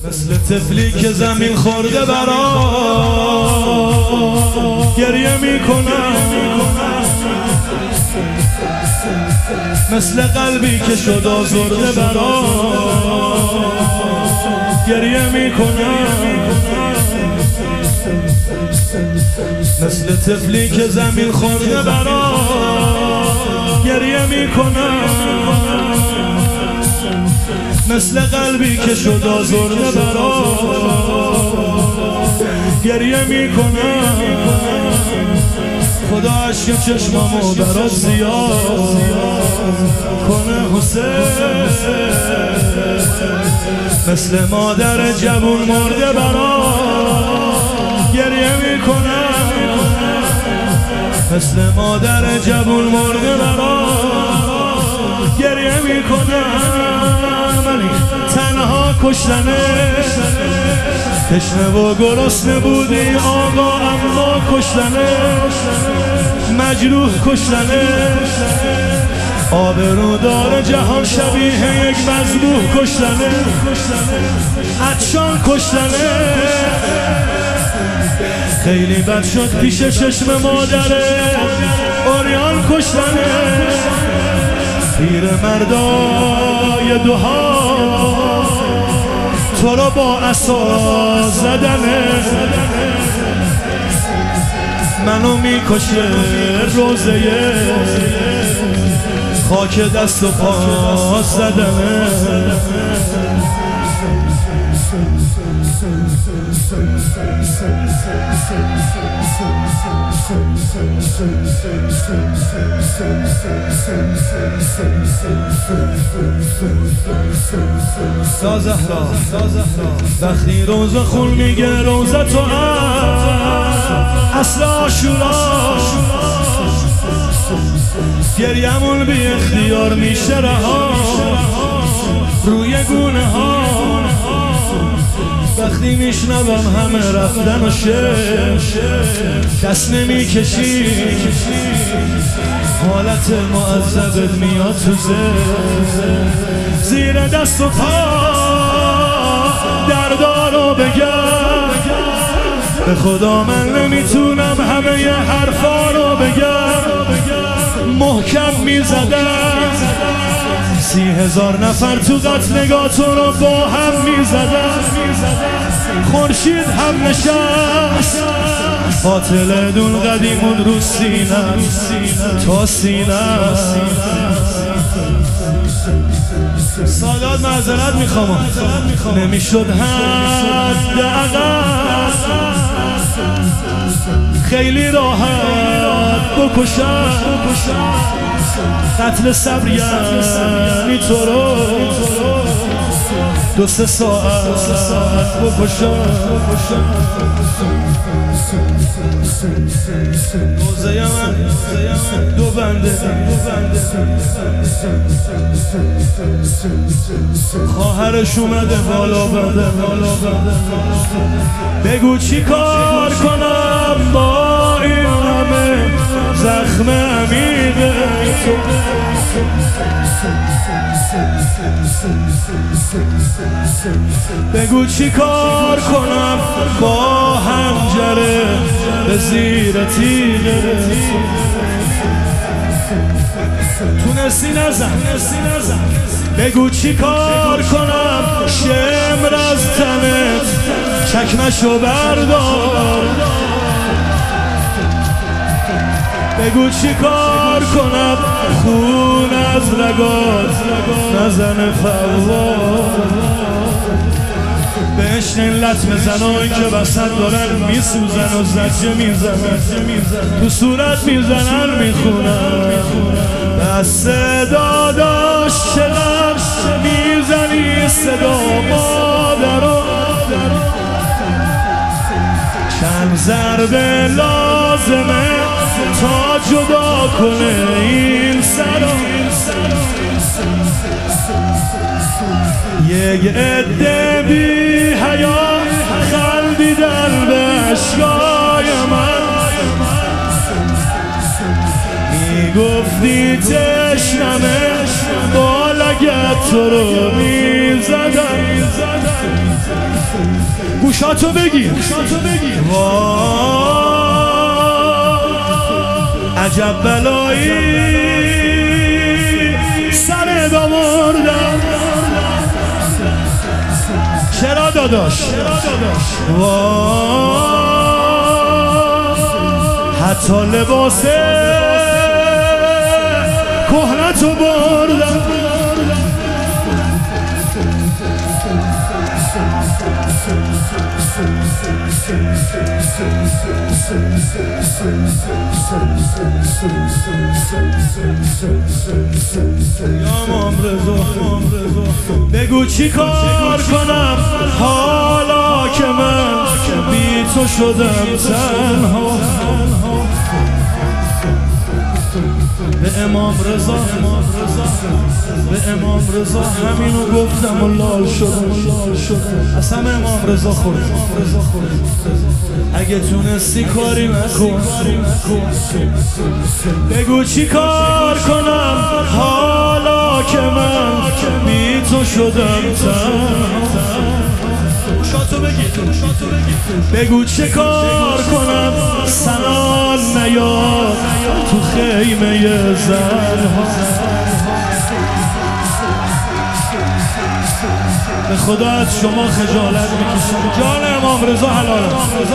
مثل طفلی که زمین خورده برا گریه میکنم، مثل قلبی که شد آزرده برا گریه میکنم، مثل طفلی که زمین خورده برا گریه میکنم، مثل قلبی که شد آزرده برا گریه میکنم. خدا عشق چشمامو برات زیاد کنه حسین، مثل مادر جوون مرده برا گریه میکنم، مثل مادر جوون مرده برا گریه میکنم. تنها کشتنه، تشنه و گرسنه بودی آقا اما کشتنه، مجروح کشتنه، آبرودار جهان شبیه یک مذبوح کشتنه، عطشان کشتنه. خیلی بد شد پیش چشم مادره اوریان کشتنه، پیر مردای دوها تو رو با عصا زدنه، منو میکشه روزه خاک دست و پا زدنه. زهرا وقتی روز خون میگه روزه تو اصل عاشورا، گریمون بی اختیار میشه رها روی گونه ها. وقتی میشنوم همه رفتن و دست نمیکشی، حالت معذبت میاد تو زیر دست و پا، دردارو بگم به خدا من نمیتونم همه ی حرفا رو بگم، محکم میزدم 30,000 نفر تو قتلگاه تو رو با هم میزدن، خورشید هم نشست قاتل دون قدیمون رو سینم تا سینم. سادات معذرت میخوام، نمیشد حد عقب خیلی راحت بکشم، قتل صبر یعنی تو رو 2-3 ساعت بکشم. روزه من دو بنده، خواهرش اومده بالا بنده، بگو چی کار کنم با این همه زخم عمیقه تو، بگو چی کار کنم با حنجره به زیر تیغه، تونستی نزن، بگو چی کار کنم شمر از تنت چکمشو بردار، بگو چی کار کنم خون از رگات نزنه فوار، بهش علت بزن و این که وسط دارن میسوزن و زجه میزنن، تو صورت میزنن میخونن، دست داداش چقدر میزنی صدا مادرو، چند ضربه لازمه تا جدا کنه این سرو، یک عده بی حیا خندیدن به اشکای من، میگفتی تشنمه با اگه تو رو میزدم گوشاتو بگیر عجب بلایی سر دامردم چرا داداش حتی لباس کهنتو بردم بگو چی کار کنم حالا که من بی تو شدم تنها به امام رضا همینو گفتم و لال شدم اصلا امام رضا خود اگه تونستی کاری نکن بگو چی کار کنم حالا که من بی تو شدم بگو چه کار کنم سنان نیاد تو خیمه زنها به خدا از شما خجالت میکشم جان امام رضا حلال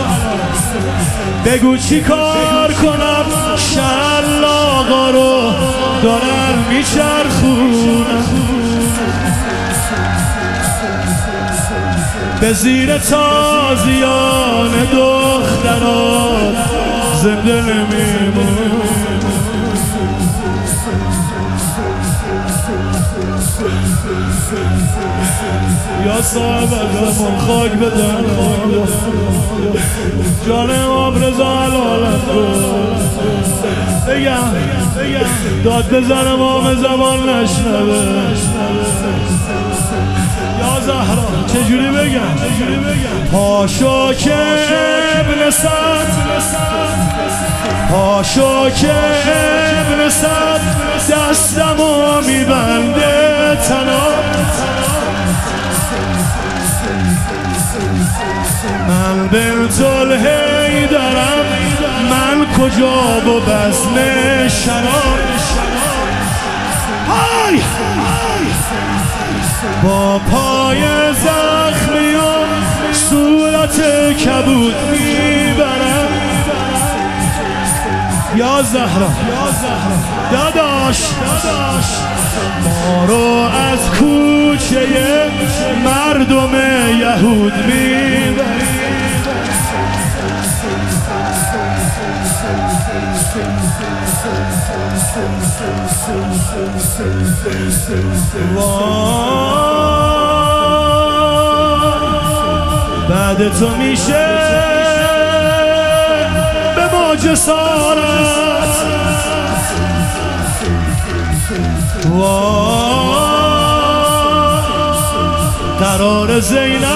بگو چی کار کنم شلاقا رو دارن میچرخونم به زیر تازیان دختران زنده نمیمون یا صاحب ازمون خاک بدن جان امام رضا حلالت بگم داد بزن امام زمان نشنوه یا زهرا چجوری بگم پاشو که ابن سعد پاشو که ابن سعد دستمو میبنده تنها من بنت الحیدرم من کجا و بزم شراب با پای زخمی و صورت کبود میبرم یا زهرا داداش ما رو از کوچه مردم یهود میبرم بعد تو میشه به ما جسارت قرار زینب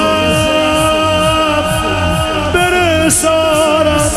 بره سارت